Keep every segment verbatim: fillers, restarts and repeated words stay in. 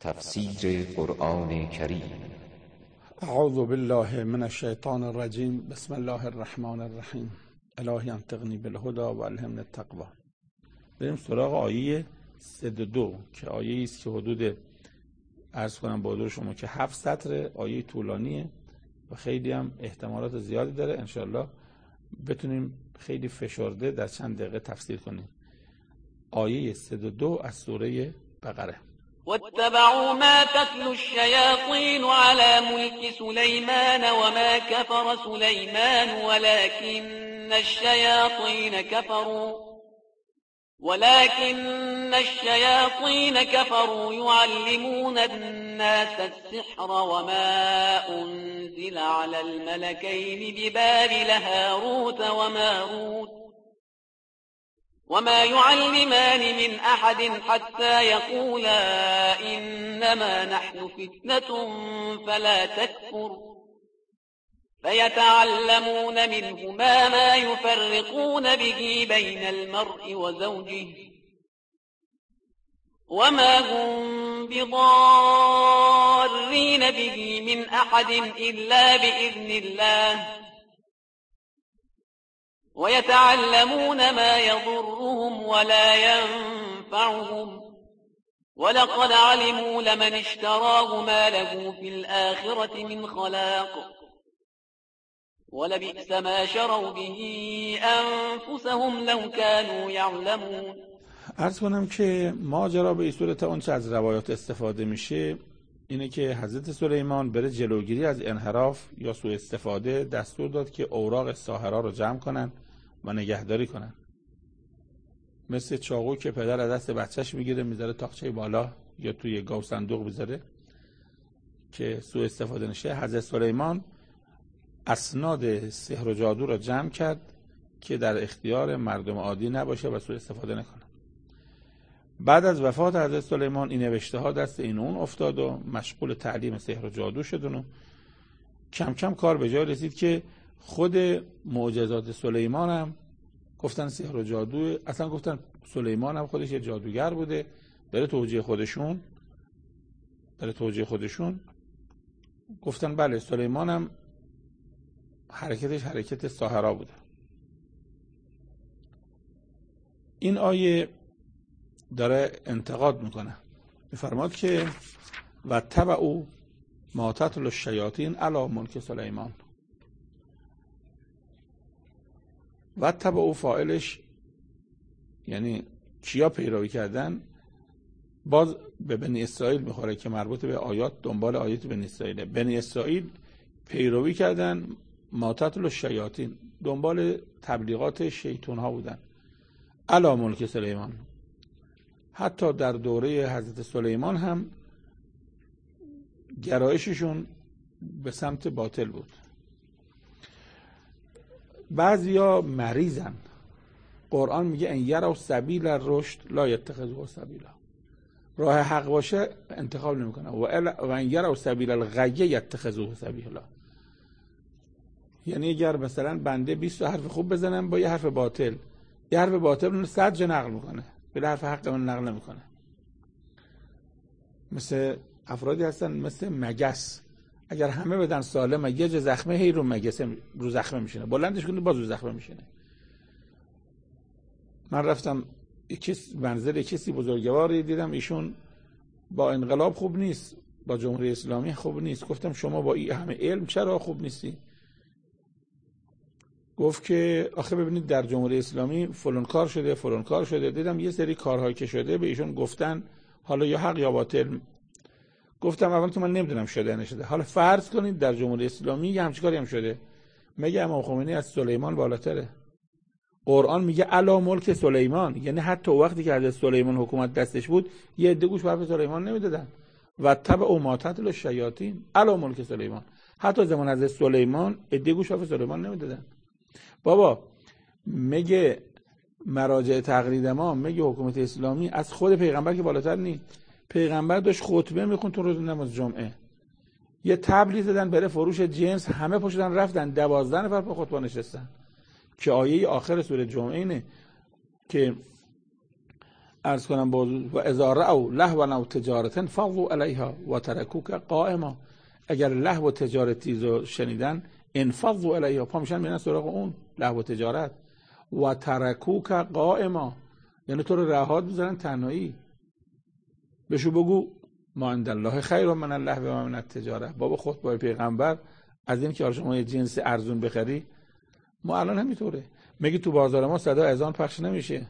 تفسیر قرآن کریم. اعوذ بالله من الشیطان الرجیم. بسم الله الرحمن الرحیم. الهی انطقنی بالهدی و الهمنی التقوی. بریم سراغ آیه صد و دو که آیه است که حدود عرض کنم با حضور شما که هفت سطر، آیه طولانیه و خیلی هم احتمالات زیادی داره. انشالله بتونیم خیلی فشرده در چند دقیقه تفسیر کنیم. آیه صد و دو از سوره بقره. واتبعوا ما تتلو الشياطين على ملك سليمان وما كفر سليمان ولكن الشياطين كفروا ولكن الشياطين كفروا يعلمون الناس السحر وما أنزل على الملكين ببابل هاروت وماروت وما يعلمان من أحد حتى يقولا إنما نحن فتنة فلا تكفر فيتعلمون منهما ما يفرقون به بين المرء وزوجه وما هم بضارين به من أحد إلا بإذن الله ويتعلمون ما يضرهم ولا ينفعهم ولقد علموا لمن اشتراه ما له في الآخرة من خلاق ولبئس ما شروا به أنفسهم لو كانوا يعلمون. عرض کنم که ماجرا به این صورت اون چه از روایات استفاده میشه اینه که حضرت سلیمان برای جلوگیری از انحراف یا سوء استفاده دستور داد که اوراق ساحرا رو جمع کنن و نگهداری کنن. مثل چاقو که پدر از دست بچهش میگیره میذاره تاقچه بالا یا توی گاو صندوق میذاره که سوء استفاده نشه. حضرت سلیمان اسناد سحر و جادو رو جمع کرد که در اختیار مردم عادی نباشه و سوء استفاده نکنه. بعد از وفات حضرت سلیمان این نوشته ها دست این اون افتاد و مشغول تعلیم سحر و جادو شدن و کم کم کار به جای رسید که خود معجزات سلیمان هم گفتن سحر و جادو، اصلا گفتن سلیمان هم خودش یه جادوگر بوده. برای توجیه خودشون برای توجیه خودشون گفتن بله سلیمان هم حرکتش حرکت ساحرا بوده. این آیه داره انتقاد میکنه، میفرماد که و تبعوا ما تتلو الشیاطین علی ملک سلیمان. و تبعوا فاعلش یعنی کیا پیروی کردن؟ باز به بنی اسرائیل میخوره که مربوط به آیات دنبال آیات بنی اسرائیل. بنی اسرائیل پیروی کردن ما تتلو الشیاطین، دنبال تبلیغات شیطان ها بودن علی ملک سلیمان. حتی در دوره حضرت سلیمان هم گرایششون به سمت باطل بود. بعضیا مریضن. قرآن میگه ان یروا سبیل الرشد لا یتخذوه سبیلا. راه حق باشه انتخاب نمیکنه. و ان یروا سبیل الغی یتخذوه سبیلا. یعنی اگر مثلا بنده بیست حرف خوب بزنم با یه حرف باطل، یه حرف باطل اون صد جا نقل میکنه، بلا حرف حق اون نقل نمیکنه. مثل افرادی هستن مثل مگس، اگر همه بدن سالم یه جا زخمه هی رو مگس رو زخمه میشینه، بلندش کنید باز رو زخمه میشینه. من رفتم کسی منزل کسی بزرگواری دیدم، ایشون با انقلاب خوب نیست، با جمهوری اسلامی خوب نیست. گفتم شما با این همه علم چرا خوب نیستی؟ گفت که آخه ببینید در جمهوری اسلامی فلان کار شده فلان کار شده. دیدم یه سری کارهایی که شده به ایشون گفتن حالا یا حق یا باطل. گفتم اول که من نمیدونم شده نشده، حالا فرض کنید در جمهوری اسلامی یه همچین کاری هم شده، مگه امام خمینی از سلیمان بالاتره؟ قرآن میگه علی ملک سلیمان، یعنی حتی وقتی که حضرت سلیمان حکومت دستش بود یه عده گوش به حرف سلیمان نمیدادن. و تبعوا ما تتلو الشیاطین علی ملک سلیمان، حتی زمان حضرت سلیمان عده گوش به حرف سلیمان نمیدادن. بابا میگه مراجع تقلید ما، میگه حکومت اسلامی از خود پیغمبر که بالاتر نی. پیغمبر داشت خطبه میخوند تو روز نماز جمعه، یه تبلی زدن برای فروش جنس، همه پشتن رفتن، دوازده نفر په خطبه نشستن که آیه آخر سوره جمعه اینه که عرض کنم باز و اذا رأوا لهوا او تجارتا فضوا علیها و ترکوک قائما. اگر لهو و تجارتی رو شنیدن انفضوا علیها، پا میشن میرن سراغ اون لهو و تجارت. و ترکوک قائما یعنی تو رو رها میذارن تنهایی. بهشو بگو ما عند الله خیر من اللهو و من التجاره. بابا خطبه پیغمبر از این که شما یه جنس ارزون بخری، ما الان همینطوره. میگی تو بازار ما صدا اذان پخش نمیشه،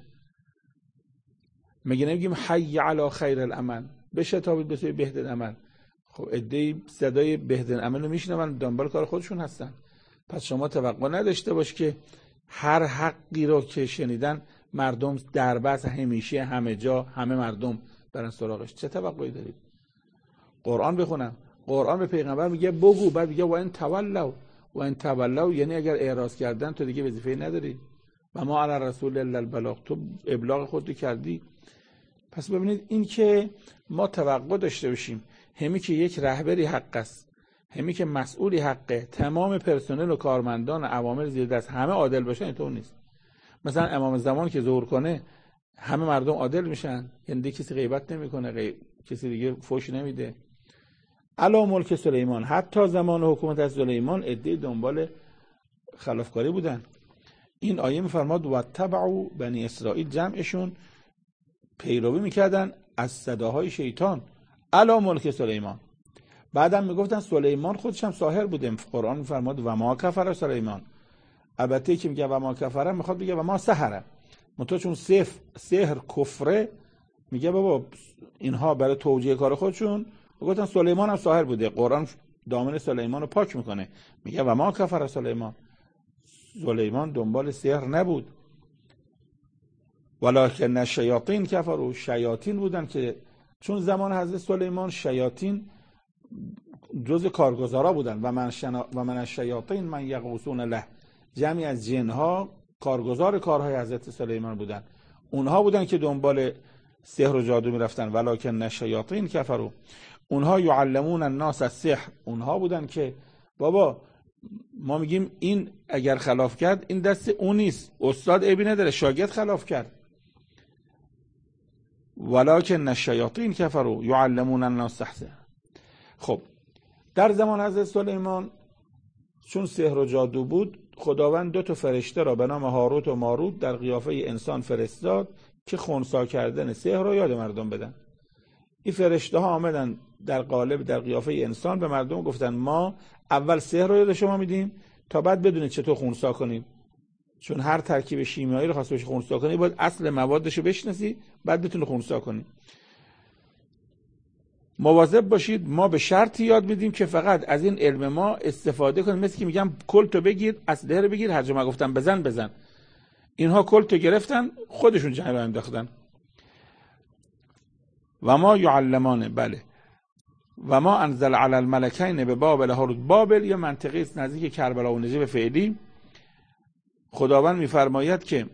میگه نمیگیم حی علی خیر العمل، بشتابید به سوی بهترین عمل. خب عده‌ای صدای بهترین عمل رو میشنون، دنبال کار خودشون هستن. پس شما توقع نداشته باش که هر حقی رو که شنیدن مردم در بس همیشه همه جا همه مردم برن سراغش. چه توقعی دارید؟ قرآن بخونم، قرآن به پیغمبر میگه بگو، بعد میگه و ان تولوا، و ان تولوا یعنی اگر اعراض کردن تو دیگه وظیفه‌ای نداری. و ما علی رسول الا البلاغ، تو ابلاغ خودت کردی. پس ببینید این که ما توقع داشته باشیم همی که یک رهبری حق است، همی که مسئولی حقه، تمام پرسنل و کارمندان و عوامل زیر دست همه عادل باشن، اینطور نیست. مثلا امام زمان که ظهور کنه همه مردم عادل میشن، یعنی دیگه کسی غیبت نمیکنه، غیب کسی دیگه فوش نمیده. علی ملک سلیمان، حتی زمان حکومت از سلیمان عده دنبال خلافکاری بودن. این آیه میفرماد و تبعوا بنی اسرائیل، جمعشون پیروی میکردن از صداهای شیطان. علی ملک سلیمان. بعدم میگفتن سلیمان خودش هم ساحر بوده. قرآن میفرماد و ما کفر سلیمان. البته که میگه و ما کفر میخواد بگه و ما سحر، منتها چون سحر سحر کفره میگه بابا اینها برای توجیه کار خودشون میگفتن سلیمان هم ساحر بوده. قرآن دامن سلیمان رو پاک میکنه، میگه و ما کفر سلیمان. سلیمان دنبال سحر نبود. ولکن الشیاطین کفروا، شیاطین بودن که چون زمان حضرت سلیمان شیاطین جز کارگزارا بودن. و من شنا... و من الشیاطین من یغوصون له، جمعی از جنها کارگزار کارهای حضرت سلیمان بودن. اونها بودن که دنبال سحر و جادو میرفتن. ولکن الشیاطین کفروا، اونها یعلمون الناس السحر، اونها بودن که بابا ما میگیم این اگر خلاف کرد این دست اون نیست، استاد عیبی نداره، شاگرد خلاف کرد. ولکن الشیاطین کفروا یعلمون الناس السحر. خب در زمان حضرت سلیمان چون سحر و جادو بود، خداوند دو تا فرشته را به نام هاروت و ماروت در قیافه انسان فرستاد که خنثی کردن سحر رو یاد مردم بدن. این فرشته ها آمدن در قالب در قیافه انسان به مردم گفتن ما اول سحر رو یاد شما میدیم تا بعد بدونید چطور خنثی کنید. چون هر ترکیب شیمیایی رو خواست بشه خنثی کنی باید اصل موادش رو بشناسی، بعد بتونی خنثی کنی. مواظب باشید، ما به شرطی یاد میدیم که فقط از این علم ما استفاده کنید. مثل که میگم کلتو بگیر، اسلحه رو بگیر، هر جا ما گفتم بزن بزن. اینها کلتو گرفتن خودشون جنگ رو انداختن. و ما یعلمانه، بله و ما انزل علی الملکین به بابل هاروت. بابل یه منطقه است نزدیک کربلا و نجف فعلی. خداوند میفرماید که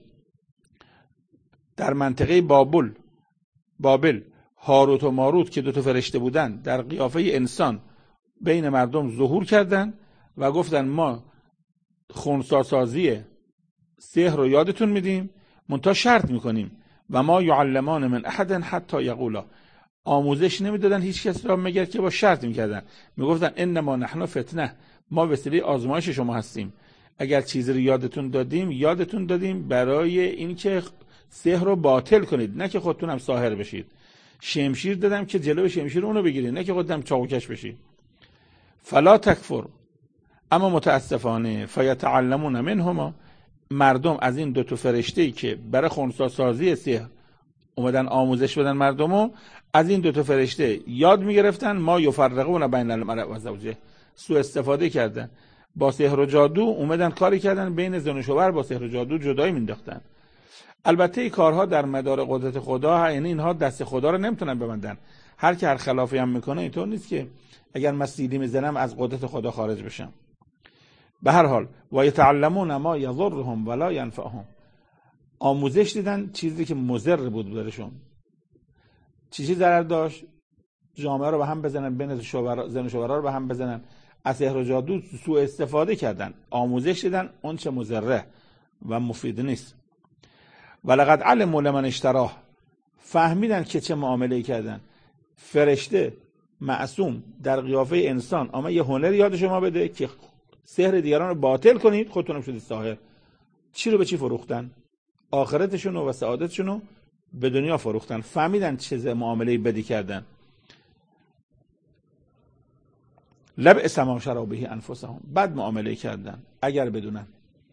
در منطقه بابل بابل هاروت و ماروت که دو تا فرشته بودن در قیافه انسان بین مردم ظهور کردن و گفتن ما خنثی سازی سحر رو یادتون میدیم، منتها شرط میکنیم و ما یعلمان من احد حتی یقولا. آموزش نمیدادن هیچ کس را مگر که با شرط میکردن، میگفتن انما نحن فتنه، ما وسیله آزمایش شما هستیم. اگر چیزی رو یادتون دادیم یادتون دادیم برای اینکه سحر رو باطل کنید، نه که خودتون هم ساحر بشید. شمشیر دادم که جلو شمشیر اونو بگیرید، نه که خودتون چاقوکش بشید. فلا تکفر، اما متاسفانه فیتعلمون منهما، مردم از این دو تا فرشته‌ای که برای خنثی سازی سحر اومدن آموزش بدن مردمو، از این دو تا فرشته یاد میگرفتن. ما یفرقون بین المرء و زوجه، سوء استفاده کردن با سحر و جادو، اومدن کاری کردن بین زن و شوهر با سحر و جادو جدایی مینداختن. البته این کارها در مدار قدرت خدا، یعنی اینها دست خدا رو نمیتونن ببندن. هر کی هر خلافی هم میکنه اینطور نیست که اگر من سیلی میزنم از قدرت خدا خارج بشم. به هر حال و یتعلمون ما یضرهم ولا ینفعهم، آموزش دیدن چیزی که مضر بود برشون. چیزی ضرر داشت، جامعه رو به هم بزنن، بین شوهر زن و شوهرها رو به هم بزنن، از سحر و جادو سوء استفاده کردن. آموزش دیدن اون چه مضره و مفید نیست. ولقد علموا لمن اشتراه فهمیدن که چه معامله‌ای کردن. فرشته معصوم در قیافه انسان اما یه هنر یاد شما بده که سحر دیگران رو باطل کنید، خودتونم شدید ساحر. چی رو به چی فروختن؟ آخرتشون و سعادتشون رو به دنیا فروختن. فهمیدن چه معامله‌ای بدی کردن. لبئس ما شروا به انفسهم، بد معامله کردن اگر بدونن.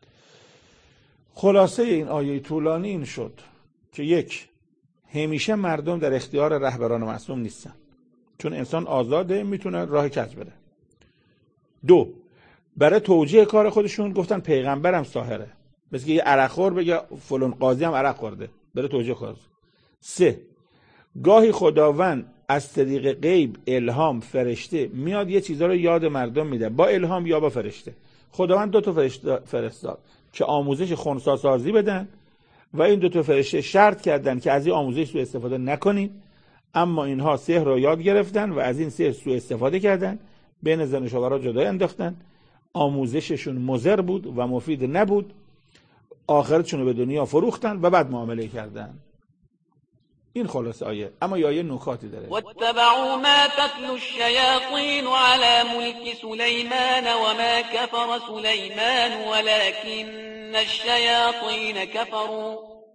خلاصه این آیه طولانی این شد که یک، همیشه مردم در اختیار رهبران معصوم نیستن، چون انسان آزاده، میتونه راه کج بره. دو، برای توجیه کار خودشون گفتن پیغمبرم ساحره، مثل که یه عرق خور بگه فلان قاضی هم عرق خورده، برای توجیه کار. سه، گاهی خداوند از طریق غیب، الهام، فرشته میاد یه چیزا رو یاد مردم میده، با الهام یا با فرشته. خداوند دو تا فرشته فرستاد که آموزش خنثی سازی بدن و این دو تا فرشته شرط کردن که از این آموزش سوء استفاده نکنید، اما اینها سحر رو یاد گرفتن و از این سحر سوء استفاده کردن، بین زن و شوهر جدای انداختن. آموزششون مضر بود و مفید نبود، آخرتشون رو به دنیا فروختن و بعد معامله کردن. این خلاصه آیه. اما یه آیه نکاتی داره. واتبعوا ما تتلو الشياطين على ملك سليمان وما كفر سليمان ولكن الشياطين كفروا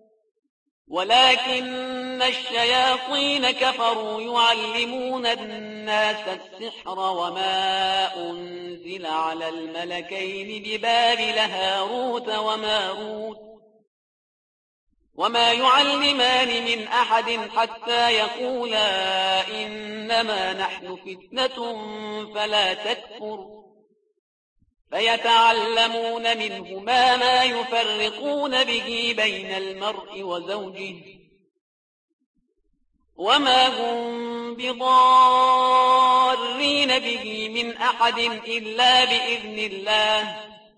ولكن الشياطين كفروا يعلمون الناس السحر وما أنزل على الملكين ببابل هاروت وماروت وما يعلمان من أحد حتى يقولا إنما نحن فتنة فلا تكفر فيتعلمون منهما ما يفرقون به بين المرء وزوجه وما هم بضارين به من أحد إلا بإذن الله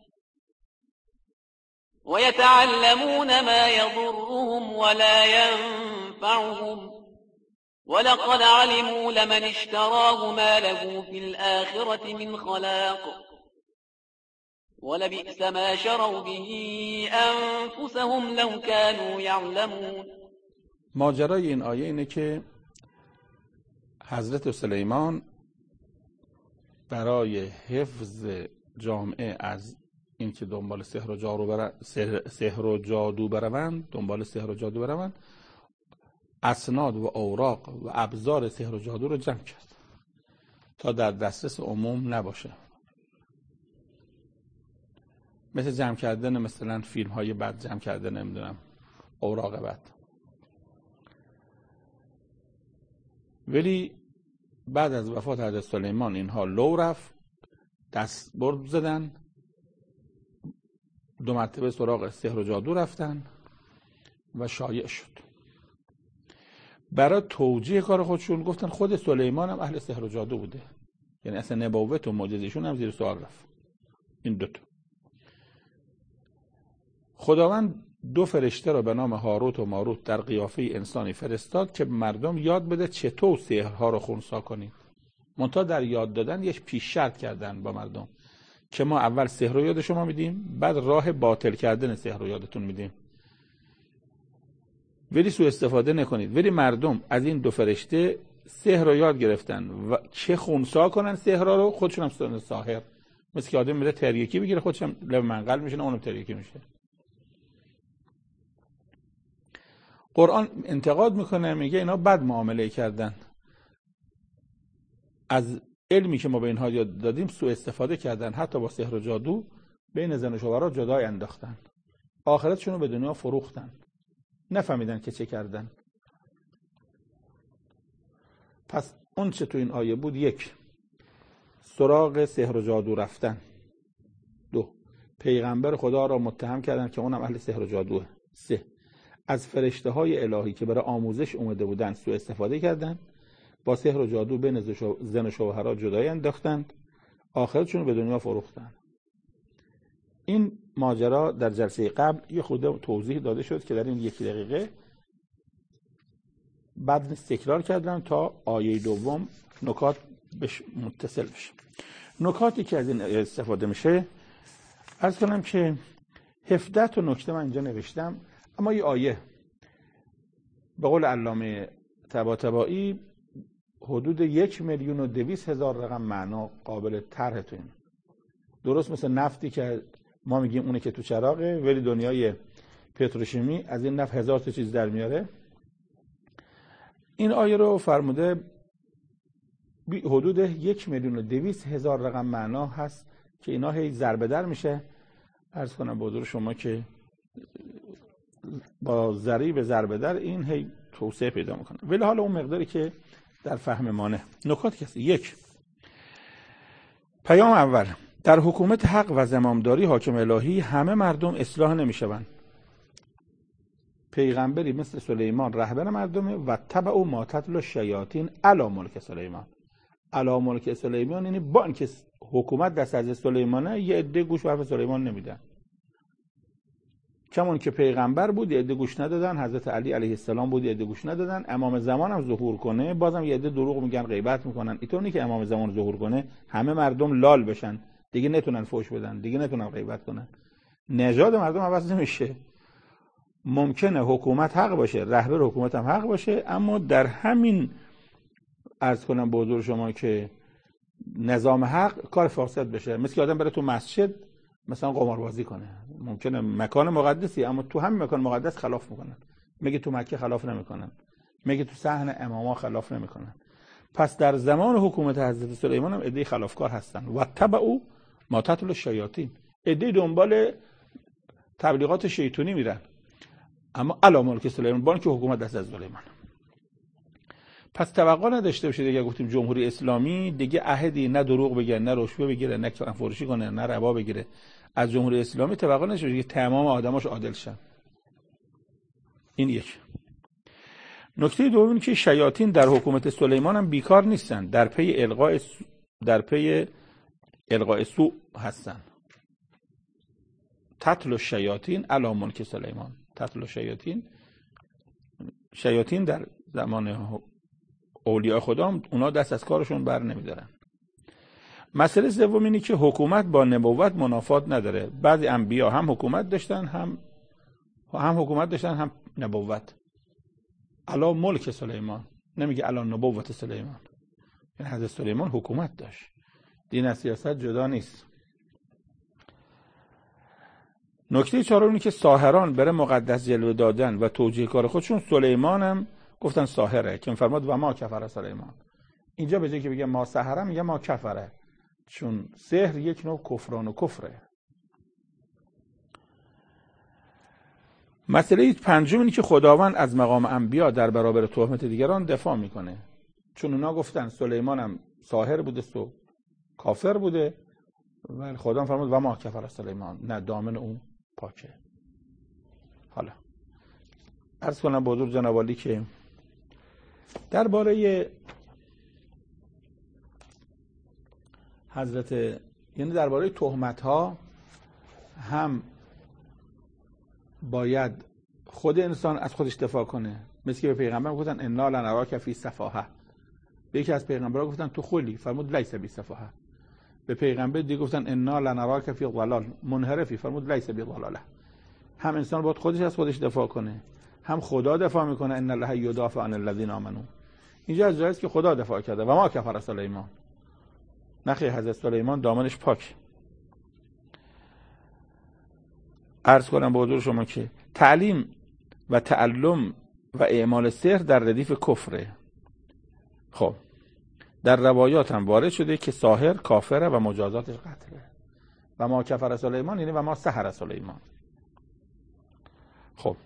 ويتعلمون ما يضرهم ولا ينفعهم ولقد علموا لمن اشتراه ما له في الآخرة من خلاق ولبئس ما شروا به أنفسهم لو كانوا يعلمون. ماجرای این آیه اینه که حضرت سلیمان برای حفظ جامعه از این که دنبال سحر و جادو بر سحر و جادو بروند دنبال سحر و جادو بروند اسناد و اوراق و ابزار سحر و جادو رو جمع کرد تا در دسترس عموم نباشه. مثل جمع کردن مثلا فیلم های بد، جمع کردن نمیدونم اوراق بد. ولی بعد از وفات حضرت سلیمان اینها لو رفت، دست برد زدن، دو مرتبه سراغ سحر و جادو رفتن و شایع شد. برای توجیه کار خودشون گفتن خود سلیمان هم اهل سحر و جادو بوده، یعنی اصلا نبوت و معجزه‌شون هم زیر سوال رفت. این دوتا خداوند دو فرشته را به نام هاروت و ماروت در قیافه انسانی فرستاد که مردم یاد بده چطور سحرها رو خنثی کنید. منتها در یاد دادن یک پیش شرط کردن با مردم که ما اول سحر رو یاد شما میدیم، بعد راه باطل کردن سحر رو یادتون میدیم، ولی سوء استفاده نکنید. ولی مردم از این دو فرشته سحر رو یاد گرفتن و چه خنثی کنن سحر رو، خودشون هم ساحر. مثل که آدم میره تریاکی بگیره، خودش هم لب منقل میشه، اونم تریاکی میشه. قرآن انتقاد میکنه، میگه اینا بد معامله کردن، از علمی که ما به اینها یاد دادیم سوء استفاده کردن، حتی با سحر و جادو بین زن و شوهر جدای انداختن، آخرتشون رو به دنیا فروختن، نفهمیدن که چه کردن. پس اون چه تو این آیه بود، یک، سراغ سحر و جادو رفتن. دو، پیغمبر خدا را متهم کردن که اونم اهل سحر و جادوه. سه، از فرشته های الهی که برای آموزش اومده بودن سوء استفاده کردن، با سحر و جادو بین زن و شوهرها جدایی انداختند، آخرتشون رو به دنیا فروختن. این ماجرا در جلسه قبل یه خورده توضیح داده شد که در این یک دقیقه بعد تکرار کردم تا آیه دوم نکات بش متصل بشه. نکاتی که از این استفاده میشه عرض کنم که هفده تا نکته من اینجا نوشتم، اما یه آیه به قول علامه طباطبایی حدود یک میلیون و دویست هزار رقم معنا قابل طرح تو این. درست مثل نفتی که ما میگیم اونه که تو چراغه، ولی دنیای پتروشیمی از این نفت هزار تا چیز در میاره. این آیه رو فرموده حدود یک میلیون و دویست هزار رقم معنا هست که اینا هی ضربه در میشه. عرض کنم به حضور شما که با ضریب ضربه در این هی توسعه پیدا میکنه. ولی حالا اون مقداری که در فهم مانه نکات کسی. یک، پیام اول، در حکومت حق و زمامداری حاکم الهی همه مردم اصلاح نمیشوند. پیغمبری مثل سلیمان رهبر مردمه و تبع او ما تتلو الشیاطین علی ملک سلیمان. علی ملک سلیمان یعنی با اینکه حکومت دست از سلیمانه، یه عده گوش به حرف سلیمان نمیدن. کمون که پیغمبر بود یه عده گوش ندادن، حضرت علی علیه السلام بود یه عده گوش ندادن، امام زمان هم ظهور کنه بازم یه عده دروغ میگن، غیبت میکنن. اینطوری که امام زمان ظهور کنه همه مردم لال بشن، دیگه نتونن فوش بدن، دیگه نتونن غیبت کنن. نژاد مردم عوض نمیشه. ممکنه حکومت حق باشه، رهبر حکومت هم حق باشه، اما در همین عرض کنم به حضور شما که نظام حق کار فاسد بشه. مثل که آدم بره تو مسجد مثلا قماربازی کنه، ممکنه مکان مقدسی اما تو همین مکان مقدس خلاف میکنن. میگه تو مکه خلاف نمیکنن، میگه تو صحن اماما خلاف نمیکنن. پس در زمان حکومت حضرت سلیمان هم عده خلافکار هستن. و تبعوا ما تتلو الشیاطین، عده دنبال تبلیغات شیطانی میرن، اما علی ملک سلیمان، با اینکه حکومت دست از سلیمان. پس توقع نداشته باشید دیگه گفتیم جمهوری اسلامی دیگه عهدی نه دروغ بگه، نه رشوه بگیره، نه فروشی کنه، نه ربا بگیره. از جمهوری اسلامی توقع نداشته باشید که تمام آدماش عادل شن. این یک. نکته دوم این که شیاطین در حکومت سلیمان هم بیکار نیستن، در پی القاء در پی القاء سوء هستن. تتلو الشیاطین علی ملک سلیمان. تتلو الشیاطین، شیاطین در زمان اولیاء خدا هم اونا دست از کارشون بر نمیدارن. مسئله سوم اینه که حکومت با نبوت منافات نداره. بعضی انبیا هم حکومت داشتن، هم هم حکومت داشتن هم نبوت. علی ملک سلیمان، نمیگه علی نبوت سلیمان. یعنی حضرت سلیمان حکومت داشت. دین از سیاست جدا نیست. نکته چهارم اینه که ساحران برای مقدس جلوه دادن و توجیه کار خودشون سلیمان هم گفتن ساحره، که فرمود و ما کفر سلیمان. اینجا به جای که بگه ما سحره میگه ما کفره، چون سحر یک نوع کفران و کفره. مسئله پنجم اینه که خداوند از مقام انبیا در برابر تهمت دیگران دفاع میکنه، چون اونا گفتن سلیمان هم ساحر بوده و کافر بوده، ولی خدا فرمود و ما کفر سلیمان، نه دامن اون پاکه. حالا عرض کنم به حضور جناب عالی که درباره حضرت، یعنی درباره تهمت ها هم باید خود انسان از خودش دفاع کنه. مثل که به پیغمبر گفتن انا لنراک فی سفاهه، به یکی از پیغمبرها گفتن تو خلی، فرمود لیس بی سفاهه. به پیغمبر دیگه گفتن انا لنراک فی ضلال منحرفی، فرمود لیس بی ضلاله. هم انسان باید خودش از خودش دفاع کنه، هم خدا دفاع میکنه ان الله یدافع عن الذین آمنوا. اینجا از جایی است که خدا دفاع کرده و ما کفر سلیمان، نخی حضرت سلیمان دامنش پاک. عرض کنم به حضور شما که تعلیم و تعلم و اعمال سحر در ردیف کفره. خب در روایات هم وارد شده که ساحر کافره و مجازاتش قتله. و ما کفر سلیمان یعنی و ما سحر سلیمان. خب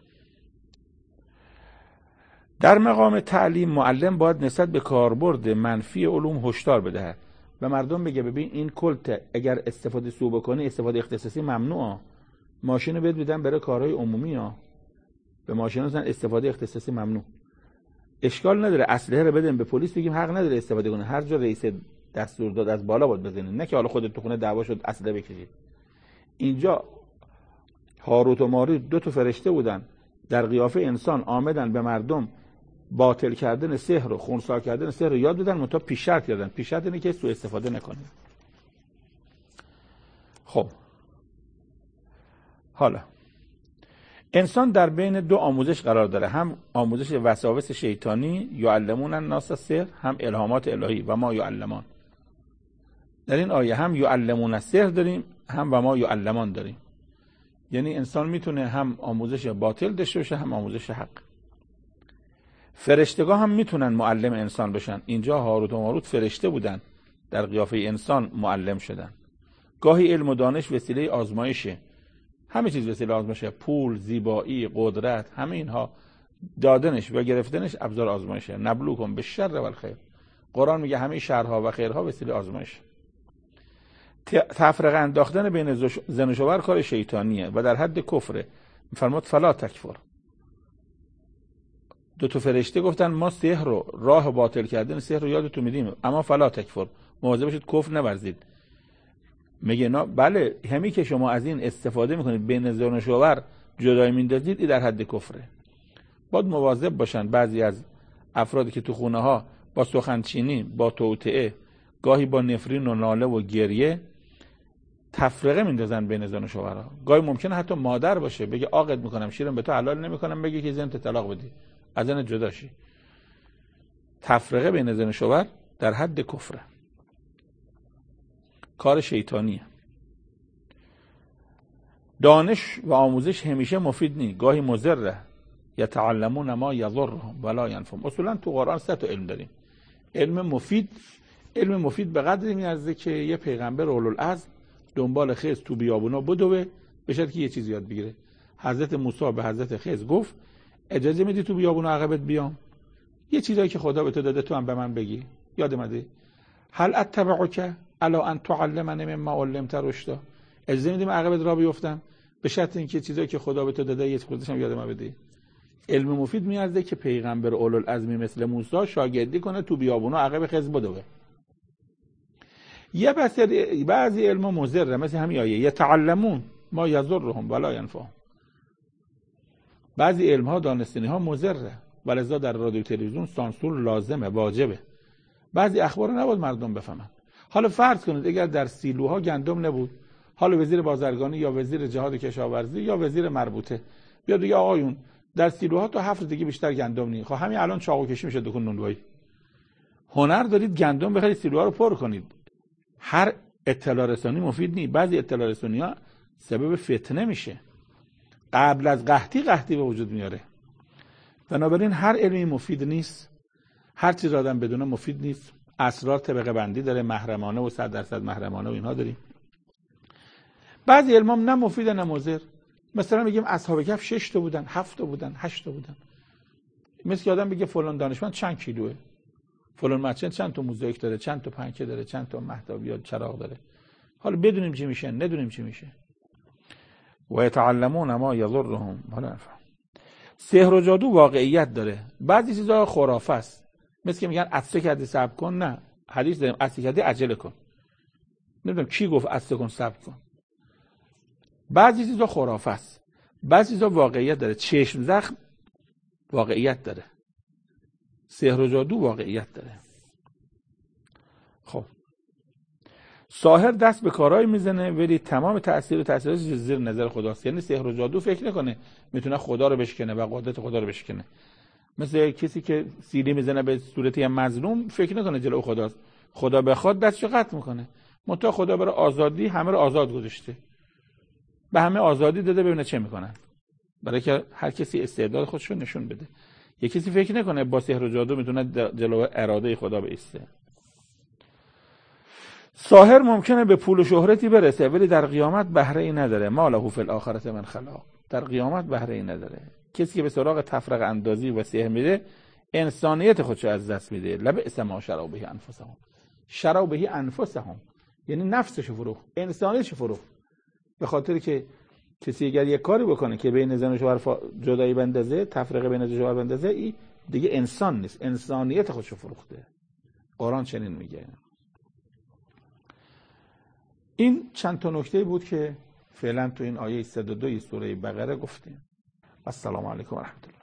در مقام تعلیم معلم باید نسبت به کاربرد منفی علوم هشدار بدهد و مردم بگه ببین این کلت اگر استفاده سو بکنی استفاده اختصاصی ممنوعه. ماشین رو بهت بدن برای کارهای عمومی ها، به ماشین مثلا استفاده اختصاصی ممنوع. اشکال نداره اسلحه رو بدیم به پلیس بگیم حق نداره استفاده کنه، هر جا رئیس دستور داد از بالا باید بزنید، نه که حالا خودت تو خونه دعوا شد اسلحه بکشید. اینجا هاروت و ماروت دو تا فرشته بودن در قیافه انسان آمدن به مردم باطل کردن سحر و خنثی کردن سحر رو یاد دادن، منتها پیش شرط کردن. پیش شرط اینه که سوء استفاده نکنید. خب حالا انسان در بین دو آموزش قرار داره، هم آموزش وساوس شیطانی یعلمون الناس السحر، هم الهامات الهی و ما یعلمان. در این آیه هم یعلمون السحر داریم، هم و ما یعلمان داریم. یعنی انسان میتونه هم آموزش باطل داشته باشه، هم آموزش حق. فرشتگاه هم میتونن معلم انسان بشن. اینجا هاروت و ماروت فرشته بودن، در قیافه انسان معلم شدن. گاهی علم و دانش وسیله آزمایشه، همه چیز وسیله آزمایشه، پول، زیبایی، قدرت، همه اینها دادنش و گرفتنش ابزار آزمایشه. نبلوکم بالشر و الخیر. قرآن میگه همه شرها و خیرها وسیله آزمایشه. تفرقه انداختن بین زن و شوهر کار شیطانیه و در حد کفره. فرمود فلا تکفر. دو تا فرشته گفتن ما سحر رو، راه باطل کردن سحر رو یادتون میدیم، اما فلا تکفر، مواظب باشید کفر نورزید. میگه نه بله، همین که شما از این استفاده میکنید بین زن و شوهر جدایی میندازید، این در حد کفره. باید مواظب باشن بعضی از افرادی که تو خونه ها با سخنچینی، با توطئه، گاهی با نفرین و ناله و گریه تفرقه میندازن بین زن و شوهرها. گاهی ممکنه حتی مادر باشه بگه عاقد میکنم، شیرم به تو حلال نمیکنم، بگه که زن طلاق بدی، از زن جدا شی. تفرقه بین زن و شوهر در حد کفره، کار شیطانیه. دانش و آموزش همیشه مفید نیست، گاهی مضره. یتعلمون ما یضرهم ولا ینفعهم. اصولا تو قرآن سه تا علم داریم. علم مفید، علم مفید به قدری میارزه که یه پیغمبر اولوالعزم دنبال خضر تو بیابونا بدوه بشد که یه چیز یاد بگیره. حضرت موسی به حضرت خضر گفت اجازه میدی تو بیابونا عقبت بیام؟ یه چیزایی که خدا به تو داده تو هم به من بگی. یاد اومده؟ هل اتبعک علی ان تعلمنی مما علمت رشدا. اجازه میدیم عقبت را بیفتم به شرط اینکه چیزایی که خدا به تو داده یه خودش هم یاد من بدی. علم مفید میارزه که پیغمبر اولوالعزمی مثل موسی شاگردی کنه تو بیابونا عقب خضر بدوه. یه بسیاری بعضی علم مضره، مثل همین آیه یتعلمون ما یضرهم ولا ینفعهم. بعضی علم ها، دانستنی ها مضره، ولذا در رادیو تلویزیون سانسور لازمه، واجبه. بعضی اخبار نباید مردم بفهمن. حالا فرض کنید اگر در سیلوها گندم نبود، حالا وزیر بازرگانی یا وزیر جهاد کشاورزی یا وزیر مربوطه بیاد بگه آقایون در سیلوها تا هفت دیگه بیشتر گندم نیست، خب همین الان چاقو کشی میشه دکون نونوایی. هنر دارید گندم بخرید سیلوها رو پر کنید. هر اطلاع رسانی مفید نیست. بعضی اطلاع رسانی ها سبب فتنه میشه، قبل از قحطی قحطی به وجود میاره. بنابراین هر علمی مفید نیست، هر چیز آدم بدونه مفید نیست. اسرار طبقه بندی داره، محرمانه و صد درصد محرمانه و اینها داریم. بعضی علم هم نه مفیده نه مضر. مثلا میگیم اصحاب کهف شش تا بودن، هفت تا بودن، هشت تا بودن. مثل که آدم بگه فلان دانشمند چند کیلوه، فلان مسجد چند تا موزاییک داره، چند تا پنکه داره، چند تا مهتابیات چراغ داره. حالا بدونیم چی میشه، ندونیم چی میشه. و یتعلمون ما یضرهم ولا ینفعهم. سحر و جادو واقعیت داره، بعضی چیزا خرافه است. مثل که میگن عطسه کردی صبر کن، نه حدیث داریم عطسه کردی عجله کن. نمیدونم کی گفت عطسه کن صبر کن. بعضی چیزا خرافه است، بعضی چیزا واقعیت داره. چشم زخم واقعیت داره، سحر و جادو واقعیت داره. خب ساحر دست به کارهای میزنه ولی تمام تأثیر و تأثیرش زیر نظر خداست. یعنی سحر و جادو فکر نکنه میتونه خدا رو بشکنه و قدرت خدا رو بشکنه. مثل کسی که سیلی میزنه به صورتی مظلوم، فکر نکنه جلو خداست. خدا بخواد دستشو قطع میکنه. منتها خدا برای آزادی همه رو آزاد گذاشته، به همه آزادی داده ببینه چه میکنن، برای که هر کسی استعداد خودش رو نشون بده. یه کسی فکر نکنه با سحر و جادو میتونه جلو اراده خدا بایسته. ساحر ممکنه به پول و شهرتی برسه ولی در قیامت بهره ای نداره. ما له فی الاخره من خلاق. در قیامت بهره ای نداره. کسی که به سراغ تفرقه اندازی و سحر میره انسانیت خودش از دست میده. لبئس ما شروا به انفسهم. شروا به انفسهم یعنی نفسش فروخت، انسانیتش فروخت. به خاطر که کسی اگر یک کاری بکنه که بین زن و شوهر جدایی بندازه، تفرقه بین زن و شوهر بندازه، این دیگه انسان نیست، انسانیت خودش فروخته. قرآن چنین میگه. این چند تا نکته بود که فعلا تو این آیه صد و دو سوره بقره گفتیم. السلام علیکم و رحمت الله.